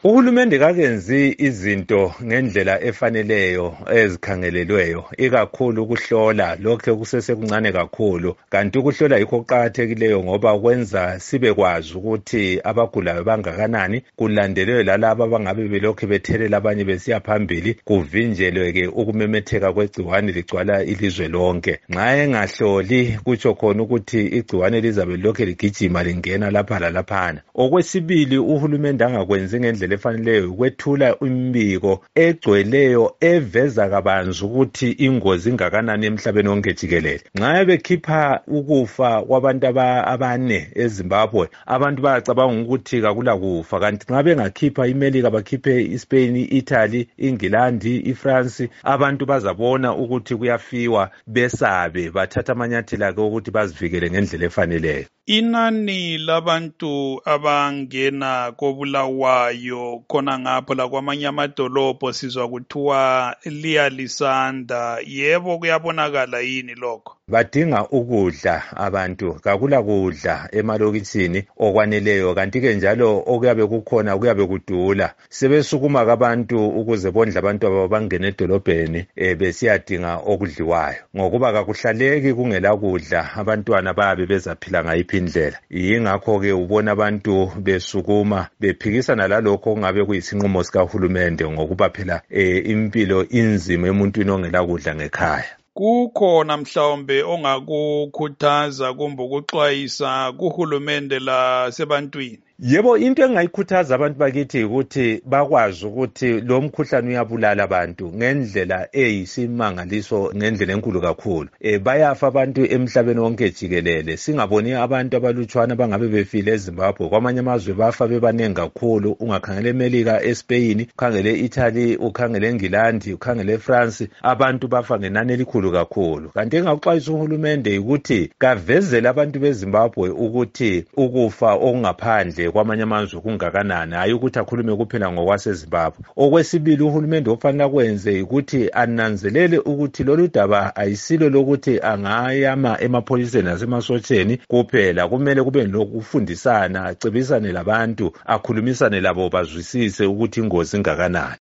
Uhulumende kakenzi izinto ngendlela efaneleyo ezikhangelelweyo, ikakhulu ukuhlola lokho kusesekuncane kakhulu. Kanti ukuhlola yikho kuqakathekileyo ngoba kwenza sibe kwazi ukuthi abagulayo bangakanani, kulandelwe lalabo abangabe belokhu bethelela abanye besiya phambili, kuvinjelwe-ke ukumemetheka kwegciwane ligcwala ilizwe lonke. Nxa engahloli kutsho khona ukuthi igciwane lizabe lokhu ligijima lingena lapha lalaphana. Okwesibili, uhulumende angakwenzi ngendlela efaneleyo ukwethula imbiko egcweleyo eveza kabanzi ukuthi ingozi ingakanani emhlabeni wonke jikelele. Nxa bekhipha ukufa kwabantu abane eZimbabwe, abantu bayacabanga ukuthi kakula kufa, kanti nxa bengakhipha iMelika bakhiphe iSpain, iItaly, iNgilandi, iFrance, abantu bazabona ukuthi kuyafiwa besabe bathatha amanyathelo ake ukuthi bazivikele ngendlela efaneleyo. Inani labantu abangena kobulawayo khona ngapho lakwamanye amadolobho sizwa kuthiwa liyalisanda. Yebo, kuyabonakala yini lokho? Badinga ukudla abantu, kakula kudla emalokitshini okwaneleyo, kanti-ke njalo okuyabe kukhona kuyabe kudula. Sebesukuma kabantu ukuze bondle abantu abo bangene edolobheni besiyadinga okudliwayo, ngokuba kakuhlaleki kungela kudla, abantwana bayabe bezaphila ngayiphi indlela. Yingakho-ke ubona abantu besukuma bephikisana lalokho okungabe kuyisinqumo sikahulumende, ngokuba phela impilo inzima emuntwini ongela kudla ngekhaya. Kukhona mhlawumbe ongakukhuthaza kumbe ukuxwayisa kuhulumende lasebantwini? Yebo, into engayikhuthaza abantu bakithi ukuthi bakwazi ukuthi lo mkhuhlane uyabulala abantu ngendlela eyisimangaliso, ngendlela enkulu kakhulu. Bayafa abantu emhlabeni wonke jikelele. Singaboni abantu abalutshwana bangabe befile eZimbabwe, kwamanye amazwe bafa bebanengi kakhulu. Ungakhangela eMelika, eSpain, ukhangele eItaly, ukhangele eNgilandi, ukhangele eFrance, abantu bafa ngenani elikhulu kakhulu. Kanti engakuxwayisa uhulumende ukuthi kavezele abantu beZimbabwe ukuthi ukufa okungaphandle kwamanye amazwe kungakanani, hayi ukuthi akhulume kuphela ngokwaseZimbabwe. Okwesibili, uhulumende ofanele kwenze ukuthi ananzelele ukuthi lolu daba ayisilo lokuthi angayama emapholiseni nasemasotsheni kuphela. Kumele kube lokufundisana, acebisane labantu, akhulumisane labo bazwisise ukuthi ingozi ingakanani.